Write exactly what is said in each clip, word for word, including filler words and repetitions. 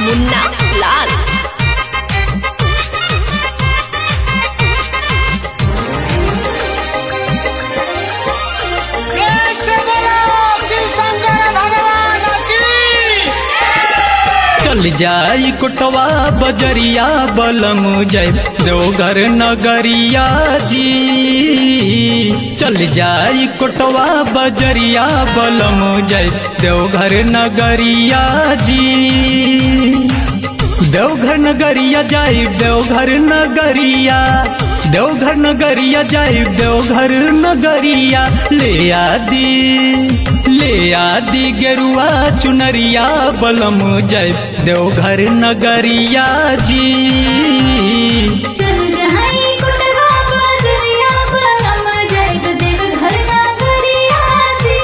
मुन्ना लाल। चल जाई कोटवा बजरिया बलम जय देवघर नगरिया जी। चल जाई कोटवा बजरिया बलम जय देवघर नगरिया जी। देवघर नगरिया जाई देवघर नगरिया, देवघर नगरिया जाई देवघर नगरिया। ले आदि ले आदि गेरुआ चुनरिया बलम जय देवघर नगरिया जी। चल जाई कोटवा बजरिया बलम जय देवघर नगरिया जी।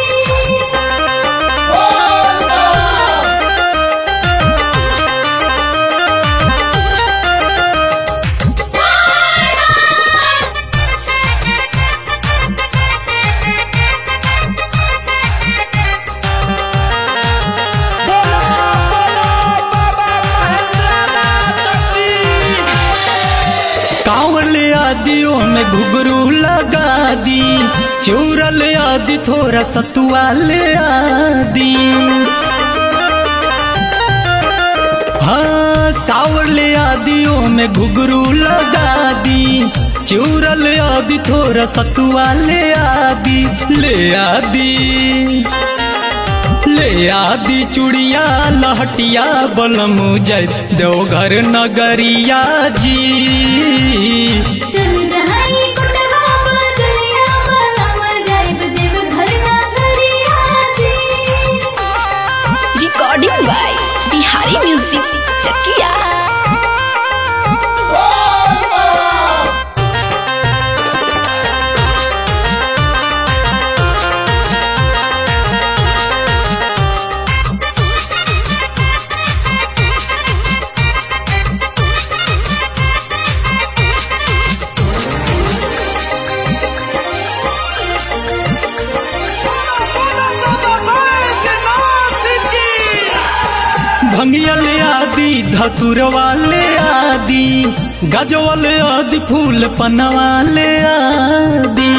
कांवल आदियों में घुघरू लगा दी, चूरल आदि थोड़ा सतुआ ले आदि। हाँ कांवल आदियों में घुघरू लगा दी, चूरल आदि थोड़ा सतुआ ले आदि। ले आदि ले आदि चूड़िया लहटिया बलम जय देवघर नगरिया जी। चल जाई कोटवा बजरिया बलम जय देवघर नगरिया जी। Recording by Bihari music Chakiya. भंगियल आदि धतुरवा ले आदि, गजवल आदि फूल पनवा ले आदि।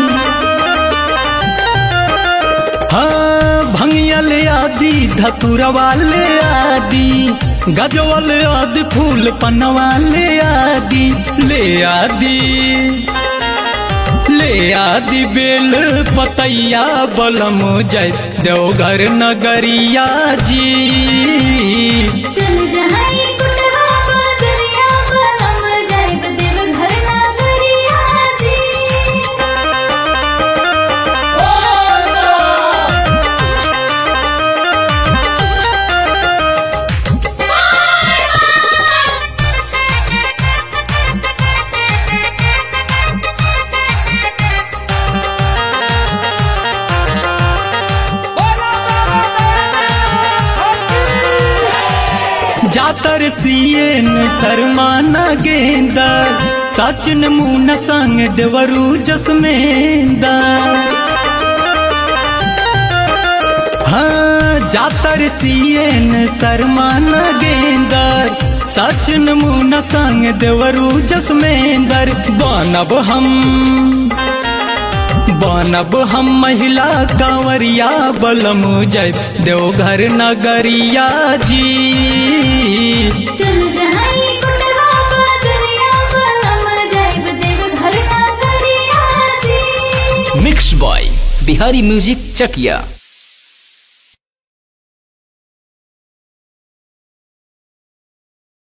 हाँ भंगियल आदि धतुरवा ले आदि, गजवल आदि फूल पनवा ले आदि। ले आदि ले आदि बेल पतैया बलम जय देवघर नगरिया जी। चल जाई कोटवा बजरिया बलम जय देवघर नगरिया जी। जातर सियन शर्माना गेंदर, सचिन मुन संग देवरू जसमेंदर। हाँ जातर सियन शर्माना गेंदर, सचिन मुन संग देवरू जसमेंदर। बनब हम बनब हम महिला कांवरिया बलम जय देवघर नगरिया जी। चल जाई कोटवा बजरिया बलम जय देवघर नगरिया जी। Mix by Bihari music Chakiya.